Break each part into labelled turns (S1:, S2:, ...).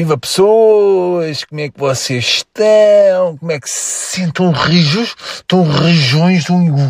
S1: Viva pessoas, como é que vocês estão? Como é que se sentem rijos? Estão rijões?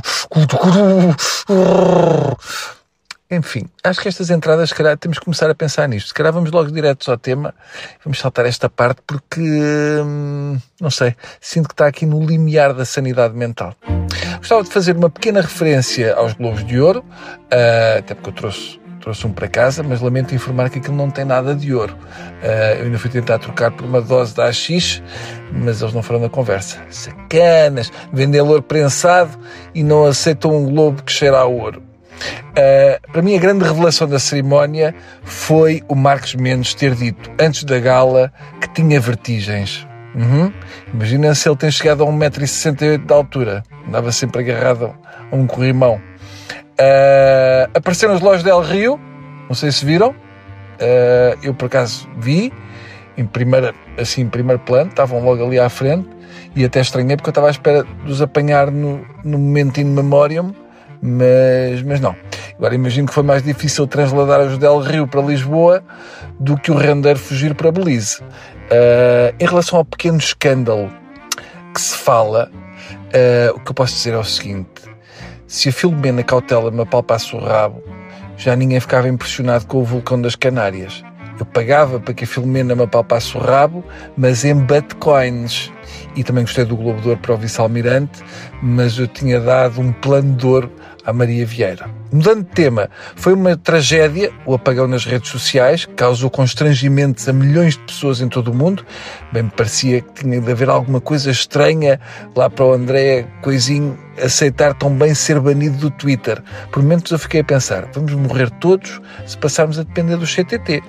S1: Enfim, acho que estas entradas, se calhar, temos que começar a pensar nisto. Se calhar vamos logo diretos ao tema. Vamos saltar esta parte porque, não sei, sinto que está aqui no limiar da sanidade mental. Gostava de fazer uma pequena referência aos Globos de Ouro, até porque eu trouxe um para casa, mas lamento informar que aquilo não tem nada de ouro. Eu ainda fui tentar trocar por uma dose da AX, mas eles não foram na conversa. Sacanas! Vendem ouro prensado e não aceitam um globo que cheira a ouro. Para mim a grande revelação da cerimónia foi o Marcos Mendes ter dito antes da gala que tinha vertigens. Imaginem se ele tem chegado a 1,68 m de altura, andava sempre agarrado a um corrimão. Apareceram os Lojas Del Rio, não sei se viram, eu por acaso vi em primeiro plano, estavam logo ali à frente e até estranhei porque eu estava à espera de os apanhar no momento in memoriam. Mas não. Agora imagino que foi mais difícil transladar os Del Rio para Lisboa do que o rendeiro fugir para Belize. Em relação ao pequeno escândalo que se fala, o que eu posso dizer é o seguinte: se a Filomena Cautela me apalpasse o rabo, já ninguém ficava impressionado com o vulcão das Canárias. Eu pagava para que a Filomena me apalpasse o rabo, mas em bitcoins. E também gostei do Globo de Ouro para o vice-almirante, mas eu tinha dado um plano de ouro à Maria Vieira. Mudando de tema, foi uma tragédia o apagão nas redes sociais, que causou constrangimentos a milhões de pessoas em todo o mundo. Bem, me parecia que tinha de haver alguma coisa estranha lá para o André Coisinho aceitar tão bem ser banido do Twitter. Por momentos eu fiquei a pensar, vamos morrer todos se passarmos a depender do CTT.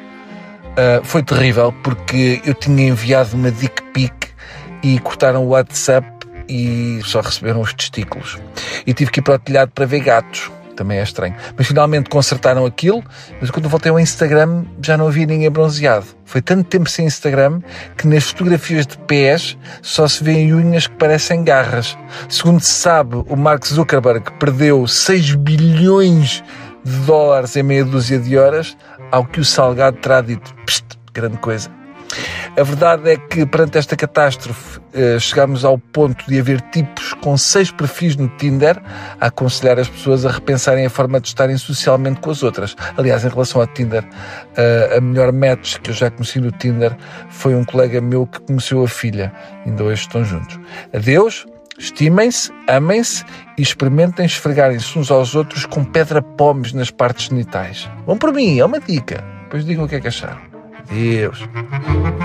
S1: Foi terrível porque eu tinha enviado uma dick pic e cortaram o WhatsApp e só receberam os testículos. E tive que ir para o telhado para ver gatos. Também é estranho. Mas finalmente consertaram aquilo, mas quando eu voltei ao Instagram já não havia ninguém bronzeado. Foi tanto tempo sem Instagram que nas fotografias de pés só se vêem unhas que parecem garras. Segundo se sabe, o Mark Zuckerberg perdeu 6 bilhões de dólares em meia dúzia de horas, ao que o Salgado terá dito, grande coisa. A verdade é que, perante esta catástrofe, chegámos ao ponto de haver tipos com 6 perfis no Tinder a aconselhar as pessoas a repensarem a forma de estarem socialmente com as outras. Aliás, em relação ao Tinder, a melhor match que eu já conheci no Tinder foi um colega meu que conheceu a filha. Ainda hoje estão juntos. Adeus, estimem-se, amem-se e experimentem esfregarem-se uns aos outros com pedra-pomes nas partes genitais. Vão por mim, é uma dica. Depois digam o que é que acharam. Adeus.